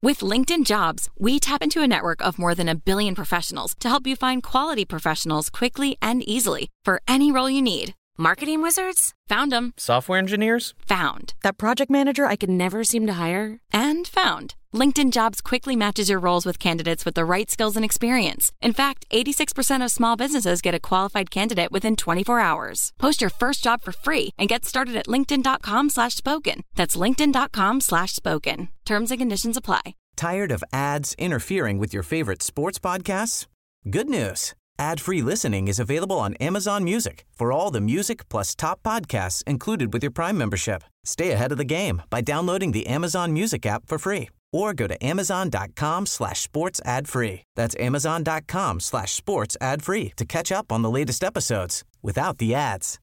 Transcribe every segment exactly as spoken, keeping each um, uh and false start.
With LinkedIn Jobs, we tap into a network of more than a billion professionals to help you find quality professionals quickly and easily for any role you need. Marketing wizards? Found them. Software engineers? Found. That project manager I could never seem to hire? And found. LinkedIn Jobs quickly matches your roles with candidates with the right skills and experience. In fact, eighty-six percent of small businesses get a qualified candidate within twenty-four hours. Post your first job for free and get started at linkedin.com slash spoken. That's linkedin.com slash spoken. Terms and conditions apply. Tired of ads interfering with your favorite sports podcasts? Good news. Ad-free listening is available on Amazon Music for all the music plus top podcasts included with your Prime membership. Stay ahead of the game by downloading the Amazon Music app for free or go to amazon.com slash sports ad free. That's amazon.com slash sports ad free to catch up on the latest episodes without the ads.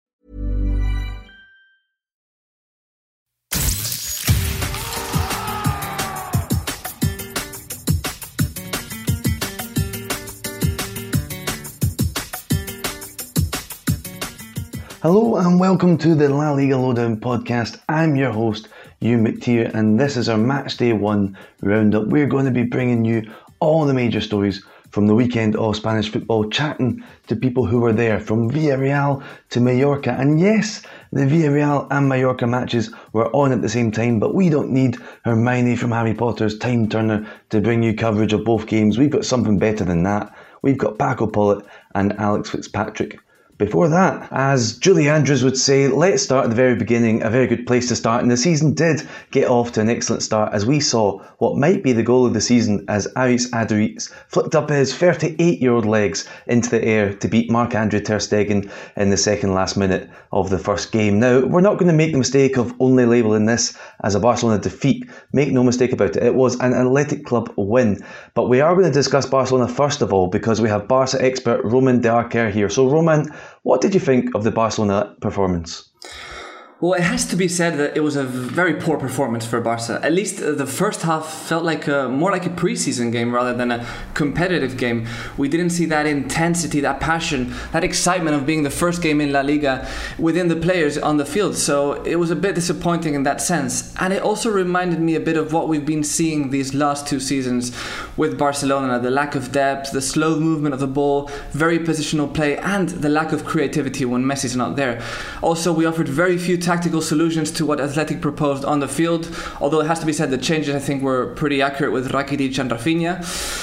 Hello and welcome to the La Liga Lowdown podcast. I'm your host, Hugh McTeer, and this is our match day one roundup. We're going to be bringing you all the major stories from the weekend of Spanish football, chatting to people who were there, from Villarreal to Mallorca. And yes, the Villarreal and Mallorca matches were on at the same time, but we don't need Hermione from Harry Potter's Time Turner to bring you coverage of both games. We've got something better than that. We've got Paco Polit and Alex Fitzpatrick. Before that, as Julie Andrews would say, let's start at the very beginning, a very good place to start, and the season did get off to an excellent start as we saw what might be the goal of the season as Aris Aduriz flicked up his thirty-eight-year-old legs into the air to beat Marc-Andre ter Stegen in the second last minute of the first game. Now, we're not going to make the mistake of only labelling this as a Barcelona defeat. Make no mistake about it, it was an Athletic Club win. But we are going to discuss Barcelona first of all because we have Barca expert Roman de Arquer here. So Roman, what did you think of the Barcelona performance? Well, it has to be said that it was a very poor performance for Barca. At least uh, the first half felt like a, more like a preseason game rather than a competitive game. We didn't see that intensity, that passion, that excitement of being the first game in La Liga within the players on the field. So it was a bit disappointing in that sense. And it also reminded me a bit of what we've been seeing these last two seasons with Barcelona. The lack of depth, the slow movement of the ball, very positional play, and the lack of creativity when Messi's not there. Also, we offered very few tactical solutions to what Athletic proposed on the field, although it has to be said the changes I think were pretty accurate with Rakitic and Rafinha.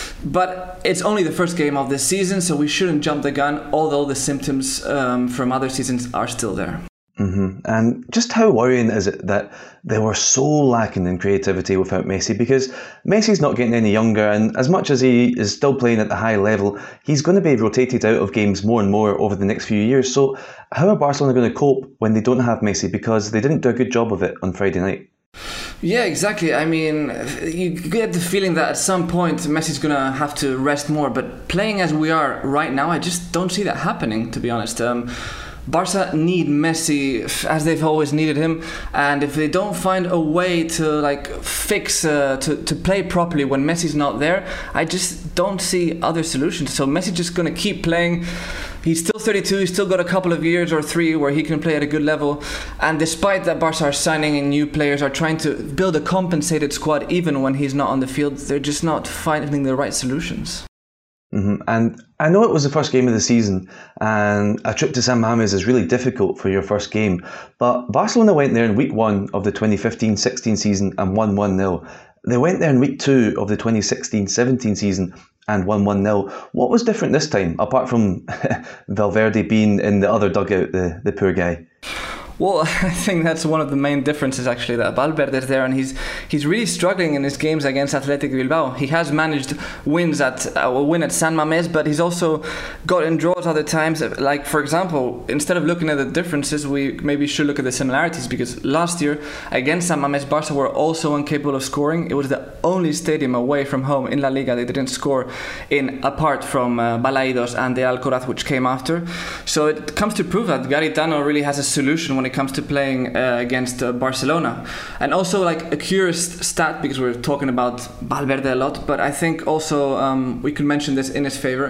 But it's only the first game of this season, so we shouldn't jump the gun, although the symptoms um, from other seasons are still there. Mm-hmm. And just how worrying is it that they were so lacking in creativity without Messi? Because Messi's not getting any younger, and as much as he is still playing at the high level, he's going to be rotated out of games more and more over the next few years. So how are Barcelona going to cope when they don't have Messi, because they didn't do a good job of it on Friday night? Yeah, exactly. I mean, you get the feeling that at some point Messi's going to have to rest more, but playing as we are right now, I just don't see that happening, to be honest. Um, Barca need Messi as they've always needed him, and if they don't find a way to like fix uh, to, to play properly when Messi's not there, I just don't see other solutions. So Messi's just going to keep playing. He's still thirty-two, he's still got a couple of years or three where he can play at a good level, and despite that Barca are signing in new players, are trying to build a compensated squad even when he's not on the field, they're just not finding the right solutions. Mm-hmm. And I know it was the first game of the season, and a trip to San Mamés is really difficult for your first game, but Barcelona went there in week one of the twenty fifteen sixteen season and won one nil. They went there in week two of the twenty sixteen seventeen season and won one nil. What was different this time, apart from Valverde being in the other dugout, the, the poor guy? Well, I think that's one of the main differences, actually, that Valverde is there, and he's he's really struggling in his games against Athletic Bilbao. He has managed wins at uh, a win at San Mamés, but he's also got in draws other times. Like, for example, instead of looking at the differences, we maybe should look at the similarities, because last year against San Mamés, Barca were also incapable of scoring. It was the only stadium away from home in La Liga they didn't score in, apart from uh, Balaidos and the Alcoraz, which came after. So it comes to prove that Garitano really has a solution when it comes to playing uh, against uh, Barcelona. And also, like, a curious stat, because we're talking about Valverde a lot, but I think also um, we could mention this in his favor.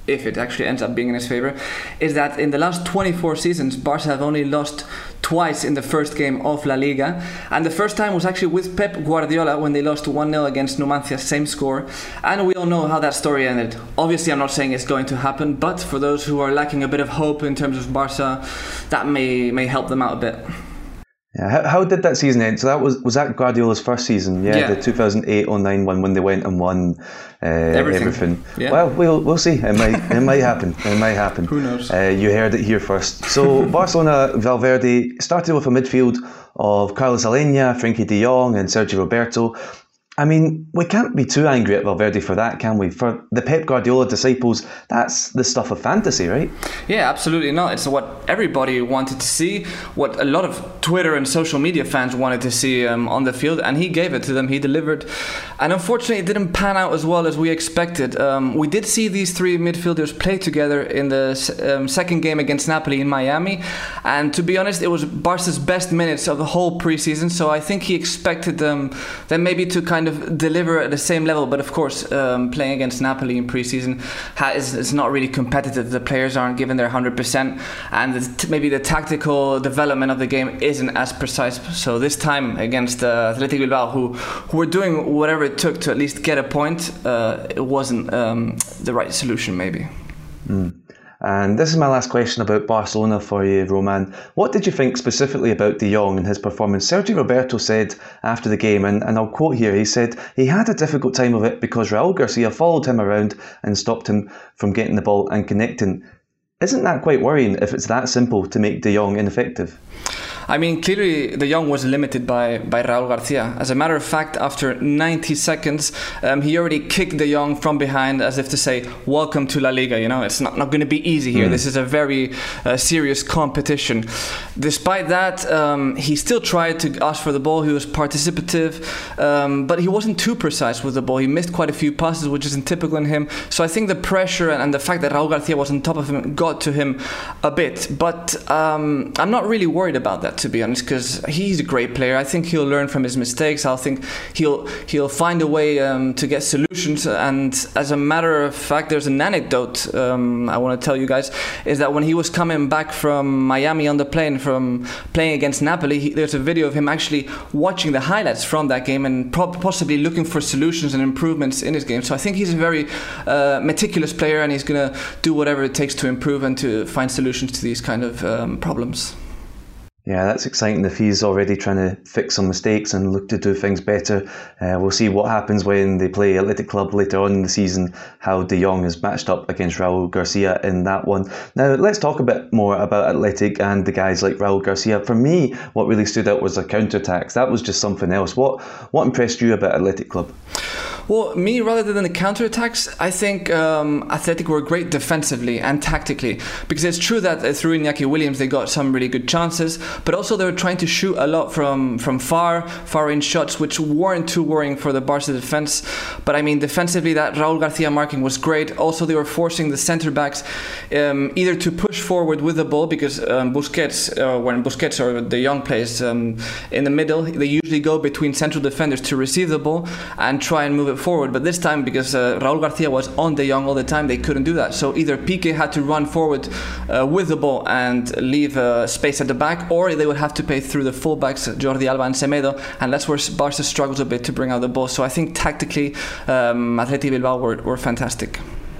if it actually ends up being in his favor, is that in the last twenty-four seasons, Barca have only lost twice in the first game of La Liga, and the first time was actually with Pep Guardiola when they lost one nil against Numancia, same score, and we all know how that story ended. Obviously, I'm not saying it's going to happen, but for those who are lacking a bit of hope in terms of Barca, that may may help them out a bit. Yeah, how, how did that season end? So that was was that Guardiola's first season, yeah, yeah. The two thousand eight oh nine one when they went and won uh, everything. everything. Yeah. Well, we'll we'll see. It might it might happen. It might happen. Who knows? Uh, you heard it here first. So Barcelona, Valverde started with a midfield of Carlos Aleñá, Frenkie de Jong, and Sergio Roberto. I mean, we can't be too angry at Valverde for that, can we? For the Pep Guardiola disciples, that's the stuff of fantasy, right? Yeah, absolutely not. It's what everybody wanted to see, what a lot of Twitter and social media fans wanted to see um, on the field, and he gave it to them. He delivered. And unfortunately, it didn't pan out as well as we expected. Um, we did see these three midfielders play together in the um, second game against Napoli in Miami, and to be honest, it was Barca's best minutes of the whole preseason, so I think he expected them, them maybe to kind of deliver at the same level, but of course um, playing against Napoli in pre-season ha- is, is not really competitive. The players aren't given their one hundred percent, and the t- maybe the tactical development of the game isn't as precise. So this time against uh, Athletic Bilbao, who, who were doing whatever it took to at least get a point, uh, it wasn't um, the right solution maybe. Mm. And this is my last question about Barcelona for you, Roman. What did you think specifically about De Jong and his performance? Sergio Roberto said after the game, and, and I'll quote here, he said he had a difficult time of it because Raul Garcia followed him around and stopped him from getting the ball and connecting. Isn't that quite worrying if it's that simple to make De Jong ineffective? I mean, clearly De Jong was limited by, by Raul Garcia. As a matter of fact, after ninety seconds, um, he already kicked De Jong from behind as if to say, welcome to La Liga. You know, it's not, not going to be easy here. Mm. This is a very uh, serious competition. Despite that, um, he still tried to ask for the ball. He was participative, um, but he wasn't too precise with the ball. He missed quite a few passes, which isn't typical in him. So I think the pressure and, and the fact that Raul Garcia was on top of him got to him a bit. But um, I'm not really worried about that, to be honest, because he's a great player. I think he'll learn from his mistakes. I think he'll he'll find a way um, to get solutions. And as a matter of fact, there's an anecdote um, I want to tell you guys, is that when he was coming back from Miami on the plane from playing against Napoli, he, there's a video of him actually watching the highlights from that game and pro- possibly looking for solutions and improvements in his game. So I think he's a very uh, meticulous player, and he's going to do whatever it takes to improve and to find solutions to these kind of um, problems. Yeah, that's exciting if he's already trying to fix some mistakes and look to do things better. Uh, we'll see what happens when they play Athletic Club later on in the season, how De Jong is matched up against Raul Garcia in that one. Now, let's talk a bit more about Athletic and the guys like Raul Garcia. For me, what really stood out was their counter-attacks. That was just something else. What, what impressed you about Athletic Club? Well, me, rather than the counterattacks, I think um, Athletic were great defensively and tactically, because it's true that uh, through Iñaki Williams they got some really good chances, but also they were trying to shoot a lot from, from far, far range shots, which weren't too worrying for the Barca defense. But I mean, defensively, that Raul Garcia marking was great. Also, they were forcing the centre backs um, either to push forward with the ball, because um, Busquets, uh, when Busquets or De Jong plays um, in the middle, they usually go between central defenders to receive the ball and try and move it forward. But this time, because uh, Raul Garcia was on De Jong all the time, they couldn't do that. So either Piqué had to run forward uh, with the ball and leave uh, space at the back, or they would have to play through the fullbacks, Jordi Alba and Semedo, and that's where Barca struggles a bit to bring out the ball. So I think tactically, um, Athletic Bilbao were, were fantastic.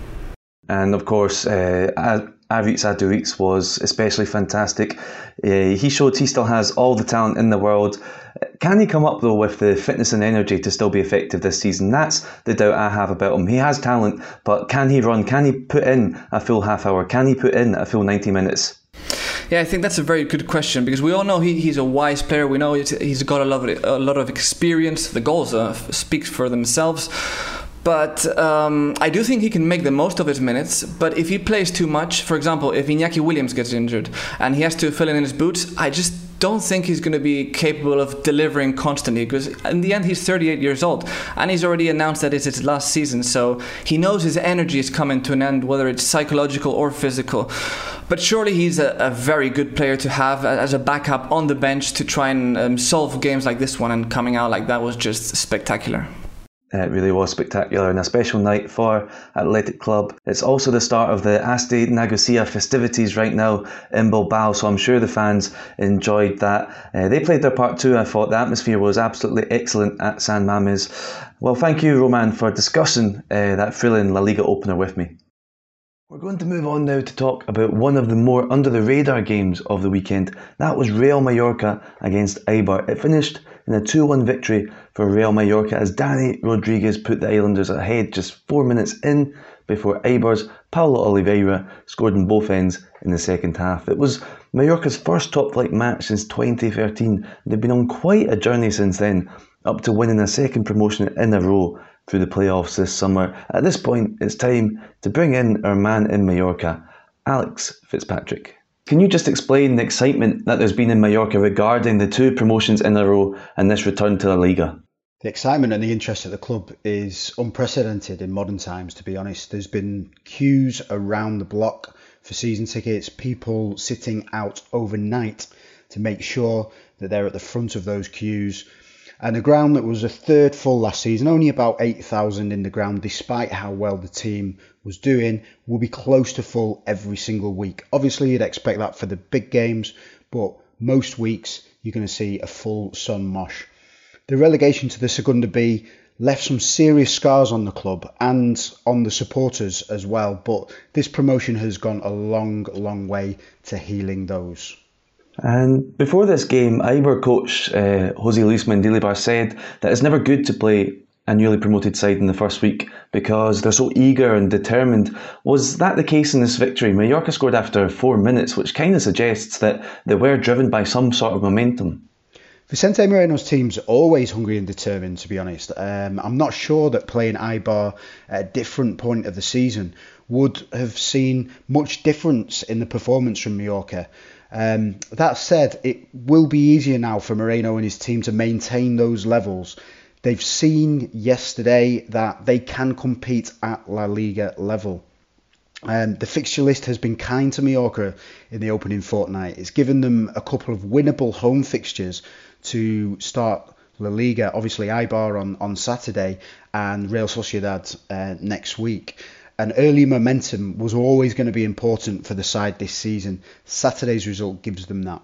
And of course, uh, Aritz Aduriz was especially fantastic. Uh, he showed he still has all the talent in the world. Can he come up though with the fitness and energy to still be effective this season? That's the doubt I have about him. He has talent, but can he run? Can he put in a full half hour? Can he put in a full ninety minutes? Yeah, I think that's a very good question, because we all know he, he's a wise player. We know he's got a lot of, a lot of experience. The goals uh, speak for themselves. But um, I do think he can make the most of his minutes. But if he plays too much, for example, if Iñaki Williams gets injured and he has to fill in in his boots, I just don't think he's going to be capable of delivering constantly, because in the end he's thirty-eight years old and he's already announced that it's his last season. So he knows his energy is coming to an end, whether it's psychological or physical. But surely he's a, a very good player to have as a backup on the bench to try and um, solve games like this one, and coming out like that was just spectacular. It really was spectacular and a special night for Athletic Club. It's also the start of the Aste Nagusia festivities right now in Bilbao, so I'm sure the fans enjoyed that. Uh, they played their part too. I thought the atmosphere was absolutely excellent at San Mamés. Well, thank you, Roman, for discussing uh, that thrilling La Liga opener with me. We're going to move on now to talk about one of the more under-the-radar games of the weekend. That was Real Mallorca against Eibar. It finished in a two one victory for Real Mallorca as Dani Rodriguez put the Islanders ahead just four minutes in before Eibar's Paulo Oliveira scored in both ends in the second half. It was Mallorca's first top-flight match since twenty thirteen. They've been on quite a journey since then, up to winning a second promotion in a row through the playoffs this summer. At this point, it's time to bring in our man in Mallorca, Alex Fitzpatrick. Can you just explain the excitement that there's been in Mallorca regarding the two promotions in a row and this return to La Liga? The excitement and the interest at the club is unprecedented in modern times, to be honest. There's been queues around the block for season tickets, people sitting out overnight to make sure that they're at the front of those queues. And a ground that was a third full last season, only about eight thousand in the ground, despite how well the team was doing, will be close to full every single week. Obviously, you'd expect that for the big games, but most weeks you're going to see a full Son Mosh. The relegation to the Segunda B left some serious scars on the club and on the supporters as well, but this promotion has gone a long, long way to healing those. And before this game, Eibar coach uh, Jose Luis Mendilibar said that it's never good to play a newly promoted side in the first week because they're so eager and determined. Was that the case in this victory? Mallorca scored after four minutes, which kind of suggests that they were driven by some sort of momentum. Vicente Moreno's team's always hungry and determined, to be honest. Um, I'm not sure that playing Eibar at a different point of the season would have seen much difference in the performance from Mallorca. Um, that said, it will be easier now for Moreno and his team to maintain those levels. They've seen yesterday that they can compete at La Liga level. Um, the fixture list has been kind to Mallorca in the opening fortnight. It's given them a couple of winnable home fixtures to start La Liga. Obviously Eibar on, on Saturday and Real Sociedad uh, next week. And early momentum was always going to be important for the side this season. Saturday's result gives them that.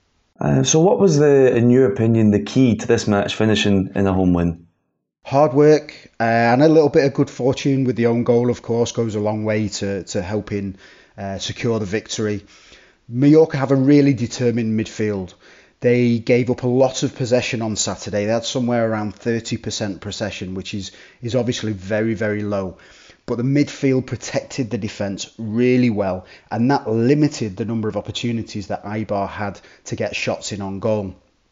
Uh, so what was, the, in your opinion, the key to this match finishing in a home win? Hard work uh, and a little bit of good fortune with the own goal, of course, goes a long way to, to helping uh, secure the victory. Mallorca have a really determined midfield. They gave up a lot of possession on Saturday. They had somewhere around thirty percent possession, which is, is obviously very, very low. But the midfield protected the defence really well, and that limited the number of opportunities that Eibar had to get shots in on goal.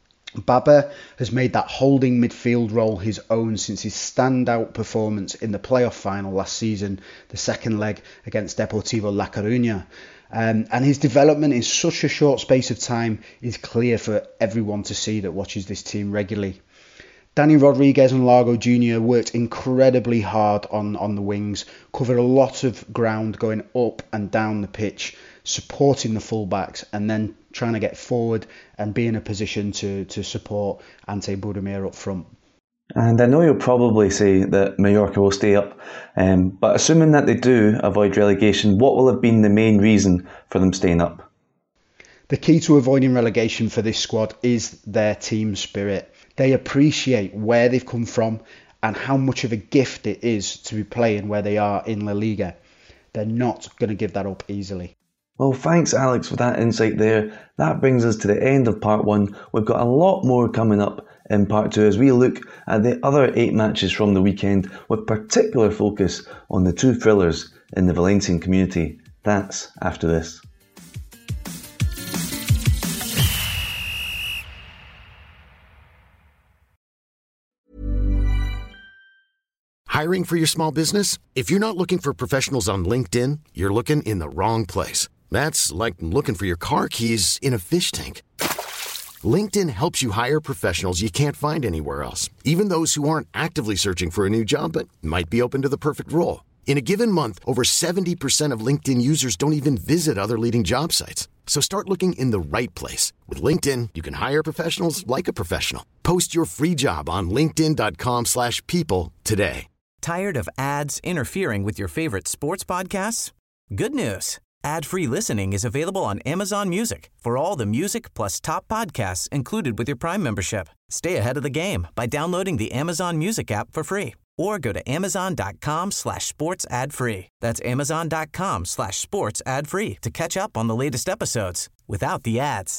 Baba has made that holding midfield role his own since his standout performance in the playoff final last season, the second leg against Deportivo La Coruña. Um, and his development in such a short space of time is clear for everyone to see that watches this team regularly. Dani Rodriguez and Largo Junior worked incredibly hard on, on the wings, covered a lot of ground going up and down the pitch, supporting the fullbacks and then trying to get forward and be in a position to, to support Ante Budimir up front. And I know you'll probably say that Mallorca will stay up, um, but assuming that they do avoid relegation, what will have been the main reason for them staying up? The key to avoiding relegation for this squad is their team spirit. They appreciate where they've come from and how much of a gift it is to be playing where they are in La Liga. They're not going to give that up easily. Well, thanks Alex for that insight there. That brings us to the end of part one. We've got a lot more coming up in part two as we look at the other eight matches from the weekend with particular focus on the two thrillers in the Valencian community. That's after this. Hiring for your small business? If you're not looking for professionals on LinkedIn, you're looking in the wrong place. That's like looking for your car keys in a fish tank. LinkedIn helps you hire professionals you can't find anywhere else, even those who aren't actively searching for a new job but might be open to the perfect role. In a given month, over seventy percent of LinkedIn users don't even visit other leading job sites. So start looking in the right place. With LinkedIn, you can hire professionals like a professional. Post your free job on linkedin.com slash people today. Tired of ads interfering with your favorite sports podcasts? Good news. Ad-free listening is available on Amazon Music for all the music plus top podcasts included with your Prime membership. Stay ahead of the game by downloading the Amazon Music app for free or go to amazon.com slash sports ad free. That's amazon.com slash sports ad free to catch up on the latest episodes without the ads.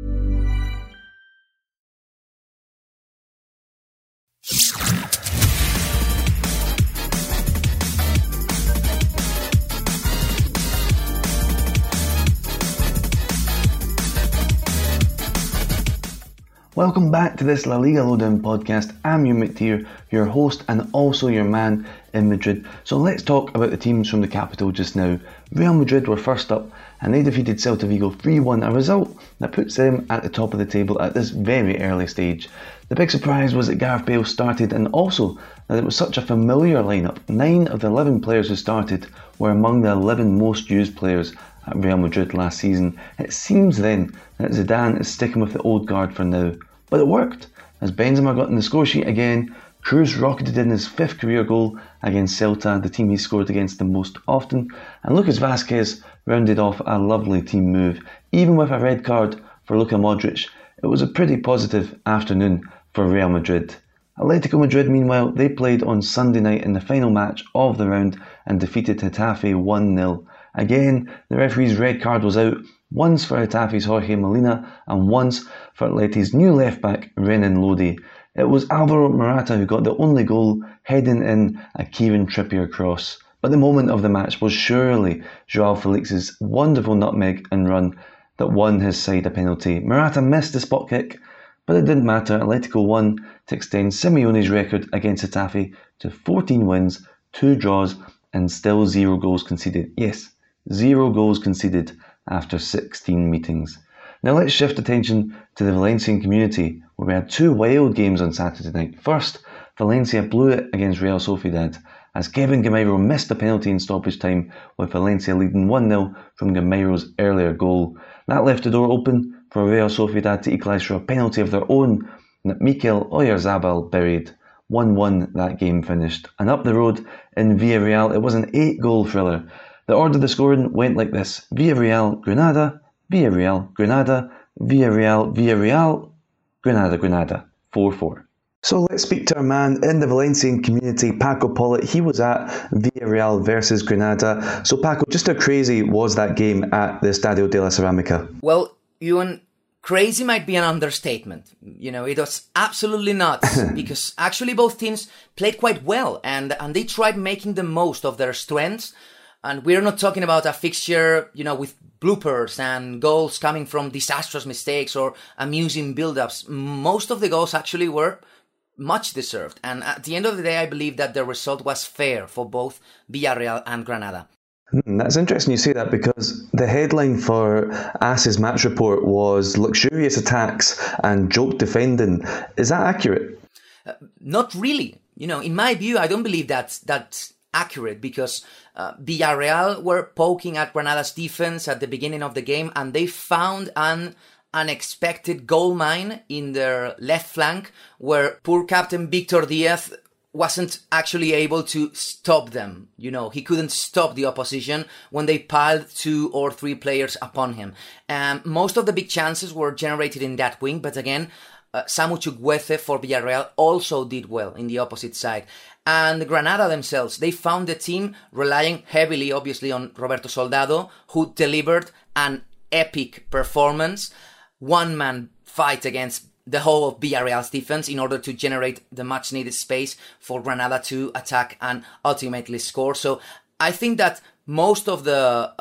Welcome back to this La Liga Lowdown podcast. I'm Ewan McTear, your host and also your man in Madrid. So let's talk about the teams from the capital just now. Real Madrid were first up and they defeated Celta Vigo three one, a result that puts them at the top of the table at this very early stage. The big surprise was that Gareth Bale started and also that it was such a familiar lineup. Nine of the eleven players who started were among the eleven most used players at Real Madrid last season. It seems then that Zidane is sticking with the old guard for now. But it worked, as Benzema got in the score sheet again. Cruz rocketed in his fifth career goal against Celta, the team he scored against the most often, and Lucas Vazquez rounded off a lovely team move. Even with a red card for Luka Modric, it was a pretty positive afternoon for Real Madrid. Atletico Madrid, meanwhile, they played on Sunday night in the final match of the round and defeated Getafe one nil. Again, the referee's red card was out, once for Getafe's Jorge Molina and once for Atleti's new left-back Renan Lodi. It was Alvaro Morata who got the only goal, heading in a Kieran Trippier cross. But the moment of the match was surely Joao Felix's wonderful nutmeg and run that won his side a penalty. Morata missed the spot kick, but it didn't matter. Atletico won to extend Simeone's record against Getafe to fourteen wins, two draws and still zero goals conceded. Yes, zero goals conceded after sixteen meetings. Now let's shift attention to the Valencian community, where we had two wild games on Saturday night. First, Valencia blew it against Real Sociedad, as Kevin Gameiro missed a penalty in stoppage time, with Valencia leading one nil from Gameiro's earlier goal. That left the door open for Real Sociedad to equalise through a penalty of their own that Mikel Oyarzabal buried. one one that game finished. And up the road in Villarreal, it was an eight-goal thriller. The order of the scoring went like this: Villarreal, Granada, Villarreal, Granada, Villarreal, Villarreal, Granada, Granada, four four. So let's speak to our man in the Valencian community, Paco Pollitt. He was at Villarreal versus Granada. So Paco, just how crazy was that game at the Estadio de la Ceramica? Well, Ewan, crazy might be an understatement. You know, it was absolutely nuts because actually both teams played quite well and, and they tried making the most of their strengths. And we're not talking about a fixture, you know, with bloopers and goals coming from disastrous mistakes or amusing build-ups. Most of the goals actually were much deserved. And at the end of the day, I believe that the result was fair for both Villarreal and Granada. That's interesting you say that, because the headline for AS's match report was luxurious attacks and joke defending. Is that accurate? Uh, not really. You know, in my view, I don't believe that's, that's accurate, because uh, Villarreal were poking at Granada's defense at the beginning of the game and they found an unexpected goal mine in their left flank where poor captain Victor Diaz wasn't actually able to stop them. You know, he couldn't stop the opposition when they piled two or three players upon him. Um, most of the big chances were generated in that wing, but again, uh, Samu Chukwueze for Villarreal also did well in the opposite side. And Granada themselves, they found the team relying heavily, obviously, on Roberto Soldado, who delivered an epic performance, one-man fight against the whole of Villarreal's defense in order to generate the much-needed space for Granada to attack and ultimately score. So I think that most of the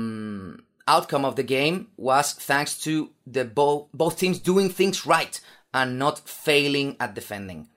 um, outcome of the game was thanks to the bo- both teams doing things right and not failing at defending.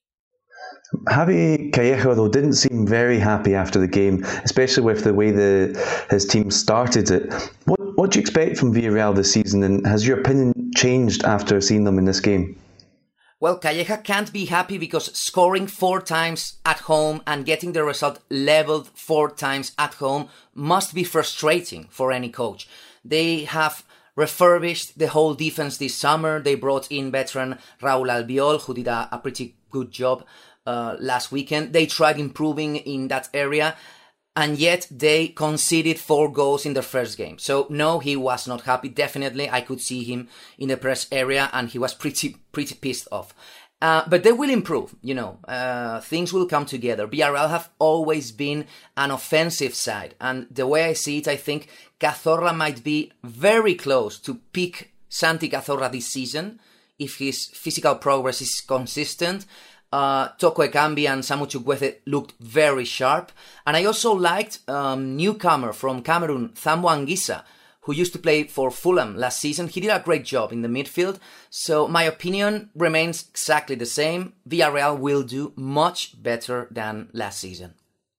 Javi Callejo, though, didn't seem very happy after the game, especially with the way the his team started it. What what do you expect from Villarreal this season, and has your opinion changed after seeing them in this game? Well, Calleja can't be happy because scoring four times at home and getting the result leveled four times at home must be frustrating for any coach. They have refurbished the whole defense this summer. They brought in veteran Raúl Albiol, who did a, a pretty good job uh, last weekend. They tried improving in that area, and yet they conceded four goals in their first game. So no, he was not happy. Definitely, I could see him in the press area, and he was pretty, pretty pissed off. Uh, but they will improve, you know, uh, things will come together. Villarreal have always been an offensive side, and the way I see it, I think Cazorla might be very close to peak Santi Cazorla this season if his physical progress is consistent. Uh, Toko Ekambi and Samu Chukwueze looked very sharp, and I also liked um, newcomer from Cameroon, Thambo Anguissa, who used to play for Fulham last season. He did a great job in the midfield. So my opinion remains exactly the same. Villarreal will do much better than last season.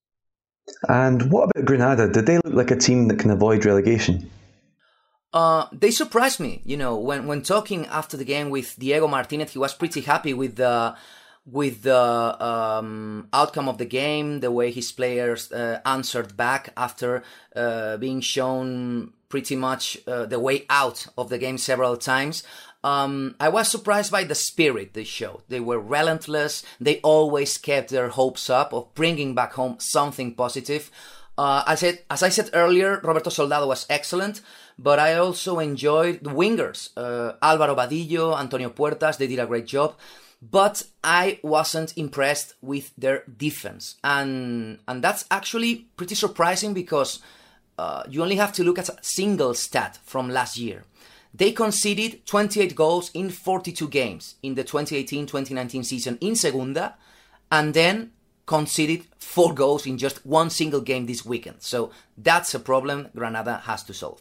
And what about Granada? Did they look like a team that can avoid relegation? Uh, they surprised me. You know, when, when talking after the game with Diego Martinez, he was pretty happy with the with the um, outcome of the game, the way his players uh, answered back after uh, being shown pretty much uh, the way out of the game several times. Um, I was surprised by the spirit they showed. They were relentless. They always kept their hopes up of bringing back home something positive. Uh, I said, as I said earlier, Roberto Soldado was excellent, but I also enjoyed the wingers. Uh, Álvaro Badillo, Antonio Puertas, they did a great job. But I wasn't impressed with their defense. And and that's actually pretty surprising because uh, you only have to look at a single stat from last year. They conceded twenty-eight goals in forty-two games in the twenty eighteen twenty nineteen season in Segunda, and then conceded four goals in just one single game this weekend. So that's a problem Granada has to solve.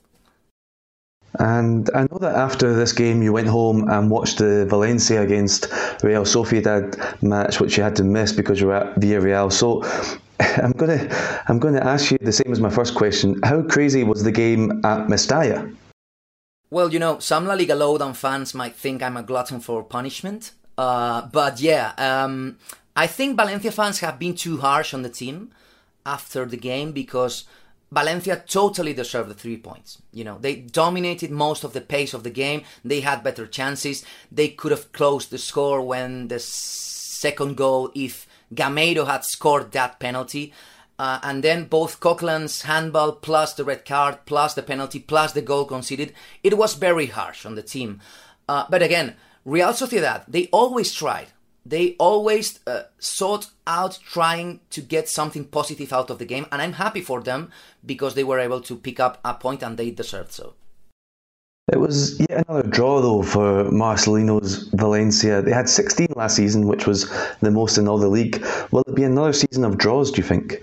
And I know that after this game you went home and watched the Valencia against Real Sociedad match, which you had to miss because you were at Villarreal. So I'm gonna I'm gonna ask you the same as my first question. How crazy was the game at Mestalla? Well, you know, some La Liga Lowdown fans might think I'm a glutton for punishment. Uh, but yeah, um, I think Valencia fans have been too harsh on the team after the game because Valencia totally deserved the three points. You know, they dominated most of the pace of the game. They had better chances. They could have closed the score when the second goal, if Gameiro had scored that penalty. Uh, and then both Coquelin's handball plus the red card plus the penalty plus the goal conceded. It was very harsh on the team. Uh, but again, Real Sociedad, they always tried. They always uh, sought out trying to get something positive out of the game, and I'm happy for them because they were able to pick up a point and they deserved so. It was yet another draw though for Marcelino's Valencia. They had sixteen last season, which was the most in all the league. Will it be another season of draws, do you think?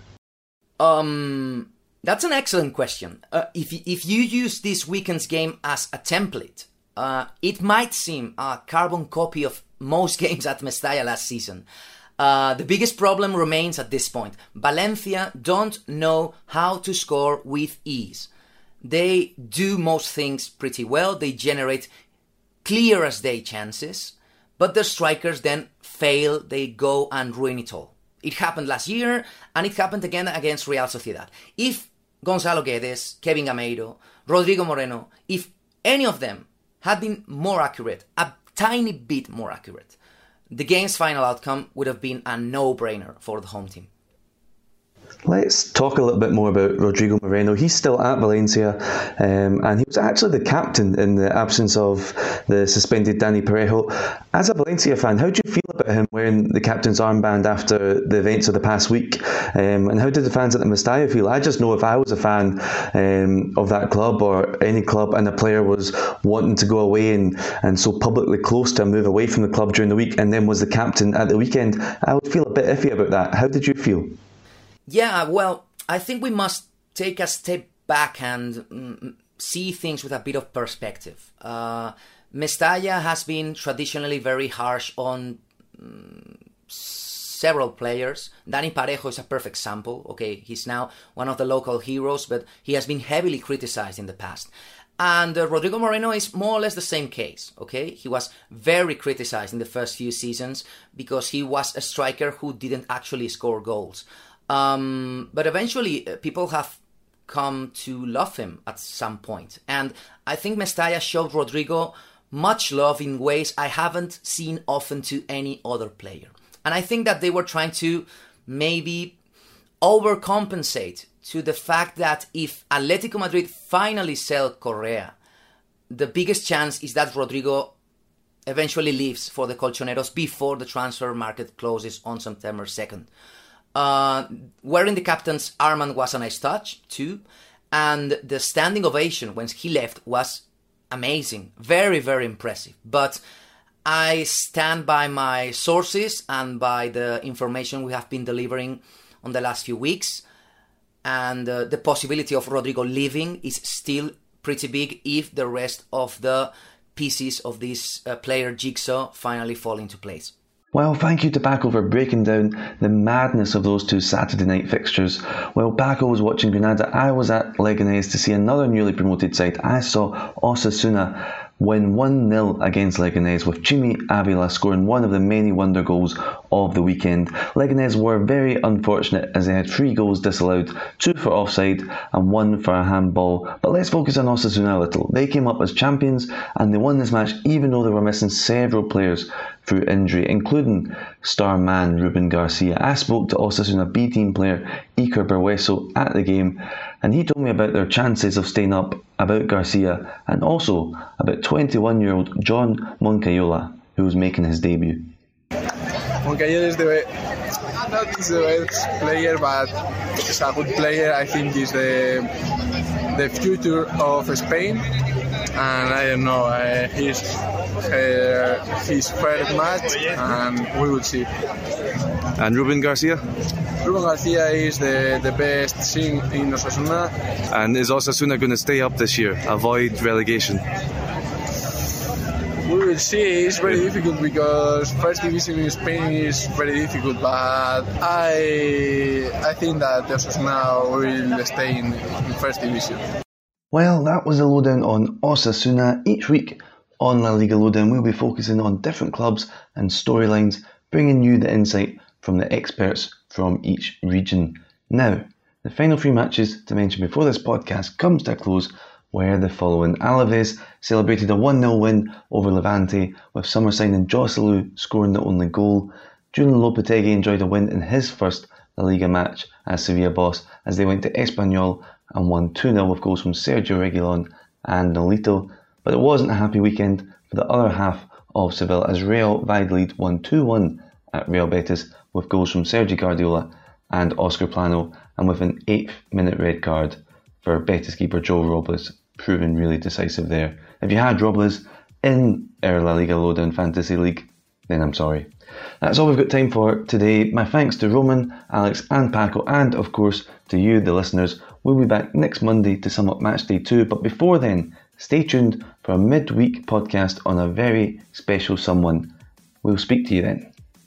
Um, that's an excellent question. Uh, if, if you use this weekend's game as a template, uh, it might seem a carbon copy of most games at Mestalla last season. Uh, the biggest problem remains at this point. Valencia don't know how to score with ease. They do most things pretty well. They generate clear as day chances, but the strikers then fail. They go and ruin it all. It happened last year, and it happened again against Real Sociedad. If Gonzalo Guedes, Kevin Gameiro, Rodrigo Moreno, if any of them had been more accurate, a tiny bit more accurate, the game's final outcome would have been a no-brainer for the home team. Let's talk a little bit more about Rodrigo Moreno. He's still at Valencia, um, and he was actually the captain in the absence of the suspended Dani Parejo. As a Valencia fan, how do you feel about him wearing the captain's armband after the events of the past week? Um, and how did the fans at the Mestalla feel? I just know if I was a fan um, of that club or any club and a player was wanting to go away and, and so publicly close to a move away from the club during the week and then was the captain at the weekend, I would feel a bit iffy about that. How did you feel? Yeah, well, I think we must take a step back and mm, see things with a bit of perspective. Uh, Mestalla has been traditionally very harsh on mm, several players. Dani Parejo is a perfect example. Okay, he's now one of the local heroes, but he has been heavily criticized in the past. And uh, Rodrigo Moreno is more or less the same case, okay? He was very criticized in the first few seasons because he was a striker who didn't actually score goals. Um, but eventually, uh, people have come to love him at some point. And I think Mestalla showed Rodrigo much love in ways I haven't seen often to any other player. And I think that they were trying to maybe overcompensate to the fact that if Atletico Madrid finally sell Correa, the biggest chance is that Rodrigo eventually leaves for the Colchoneros before the transfer market closes on September second. Uh, wearing the captain's armband was a nice touch too, and the standing ovation when he left was amazing, very, very impressive. But I stand by my sources and by the information we have been delivering on the last few weeks, and uh, the possibility of Rodrigo leaving is still pretty big if the rest of the pieces of this uh, player jigsaw finally fall into place. Well, thank you to Paco for breaking down the madness of those two Saturday night fixtures. While Paco was watching Granada, I was at Leganés to see another newly promoted side. I saw Osasuna win one nil against Leganés, with Chimi Avila scoring one of the many wonder goals of the weekend. Leganés were very unfortunate as they had three goals disallowed, two for offside and one for a handball. But let's focus on Osasuna a little. They came up as champions and they won this match even though they were missing several players through injury, including star man Ruben Garcia. I spoke to Osasuna B team player Iker Berhueso at the game, and he told me about their chances of staying up, about Garcia, and also about twenty-one-year-old John Moncayola, who was making his debut. Moncayola is the not the best player, but he's a good player. I think he's the the future of Spain, and I don't know. Uh, he's uh, his first match, and we will see. And Ruben Garcia? Ruben Garcia is the, the best thing in Osasuna. And is Osasuna going to stay up this year, avoid relegation? We will see. It's very difficult because first division in Spain is very difficult, but I I think that Osasuna will stay in, in first division. Well, that was a lowdown on Osasuna. Each week on La Liga Lowdown, we'll be focusing on different clubs and storylines, bringing you the insight from the experts from each region. Now, the final three matches to mention before this podcast comes to a close were the following. Alaves celebrated a one nil win over Levante, with summer signing Joselu scoring the only goal. Julian Lopetegui enjoyed a win in his first La Liga match as Sevilla boss as they went to Espanyol and won two nil with goals from Sergio Reguilon and Nolito. But it wasn't a happy weekend for the other half of Seville as Real Valladolid won two one at Real Betis with goals from Sergi Guardiola and Oscar Plano, and with an eighth minute red card for Betis keeper Joe Robles, proving really decisive there. If you had Robles in our La Liga Lowdown Fantasy League, then I'm sorry. That's all we've got time for today. My thanks to Roman, Alex and Paco, and of course to you, the listeners. We'll be back next Monday to sum up match day two, but before then, stay tuned for a midweek podcast on a very special someone. We'll speak to you then.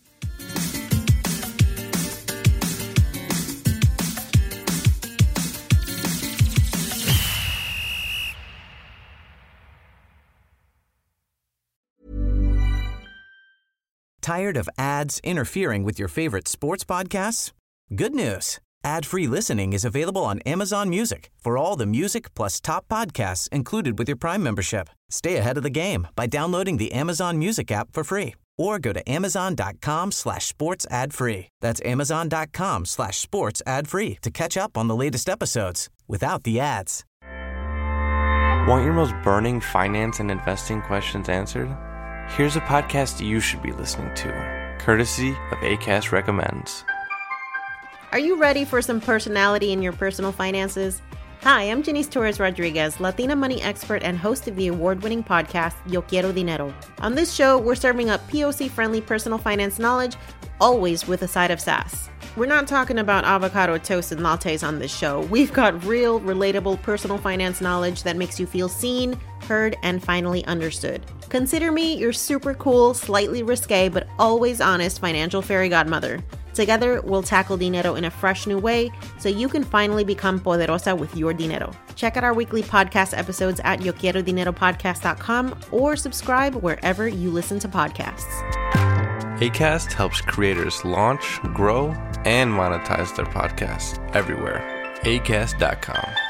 Tired of ads interfering with your favorite sports podcasts? Good news. Ad-free listening is available on Amazon Music for all the music plus top podcasts included with your Prime membership. Stay ahead of the game by downloading the Amazon Music app for free or go to amazon.com slash sports ad free. That's amazon.com slash sports ad free to catch up on the latest episodes without the ads. Want your most burning finance and investing questions answered? Here's a podcast you should be listening to, courtesy of Acast Recommends. Are you ready for some personality in your personal finances? Hi, I'm Janice Torres Rodriguez, Latina money expert and host of the award-winning podcast, Yo Quiero Dinero. On this show, we're serving up P O C-friendly personal finance knowledge, always with a side of sass. We're not talking about avocado toast and lattes on this show. We've got real, relatable personal finance knowledge that makes you feel seen, heard, and finally understood. Consider me your super cool, slightly risque, but always honest financial fairy godmother. Together, we'll tackle dinero in a fresh new way so you can finally become poderosa with your dinero. Check out our weekly podcast episodes at yo quiero dinero podcast dot com or subscribe wherever you listen to podcasts. Acast helps creators launch, grow, and monetize their podcasts everywhere. acast dot com.